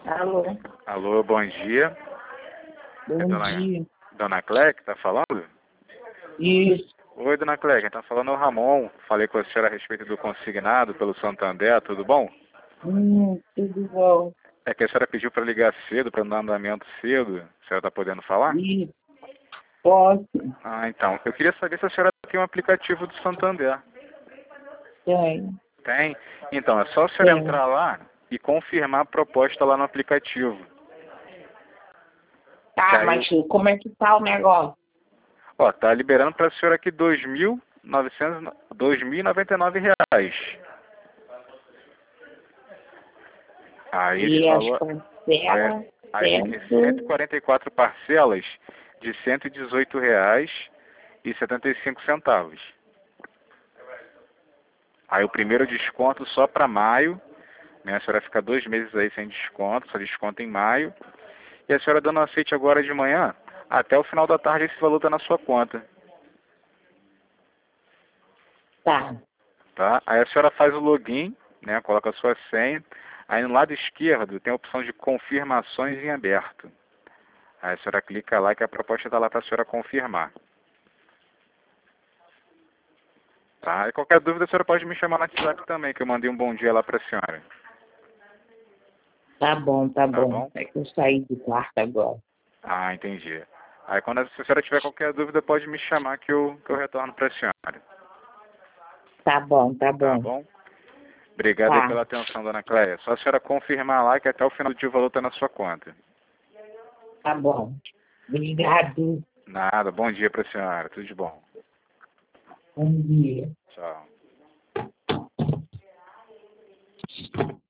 Alô, Alô, bom dia. É bom dia. Dona Cléia que tá falando? Isso, Oi, Dona Cléia, quem tá falando é o Ramon. Falei com a senhora a respeito do consignado pelo Santander, tudo bom? tudo bom. É que a senhora pediu para ligar cedo, para dar andamento cedo. A senhora tá podendo falar? Isso, posso, Ah, então. Eu queria saber se a senhora tem um aplicativo do Santander. tem, Tem? Então, é só a senhora tem. entrar lá e confirmar a proposta lá no aplicativo. Que Tá, aí, mas como é que tá o negócio? ó, tá liberando para a senhora aqui R$ 2.099. Aí esse E as valor, aí, parcelas, aí fica em sendo... 144 parcelas de R$ 118,75. Aí o primeiro desconto só para maio, né? A senhora fica 2 meses aí sem desconto, só desconto em maio. E a senhora dando aceite agora de manhã, até o final da tarde esse valor está na sua conta, Tá, tá? Aí a senhora faz o login, né? Coloca a sua senha. Aí no lado esquerdo tem a opção de confirmações em aberto. Aí a senhora clica lá que a proposta está lá para a senhora confirmar. Tá? E qualquer dúvida a senhora pode me chamar no WhatsApp também, que eu mandei um bom dia lá para a senhora. tá bom, tá Tá bom. bom? É que eu saí do quarto agora. Ah, entendi. Aí quando a senhora tiver qualquer dúvida pode me chamar que eu retorno para a senhora. Tá bom, tá Tá bom. bom? Obrigado aí Tá, pela atenção, dona Cléia. Só a senhora confirmar lá que até o final do dia o valor está na sua conta. tá bom. Obrigado. Nada. Bom dia para a senhora. Tudo de bom. Bom dia. Tchau.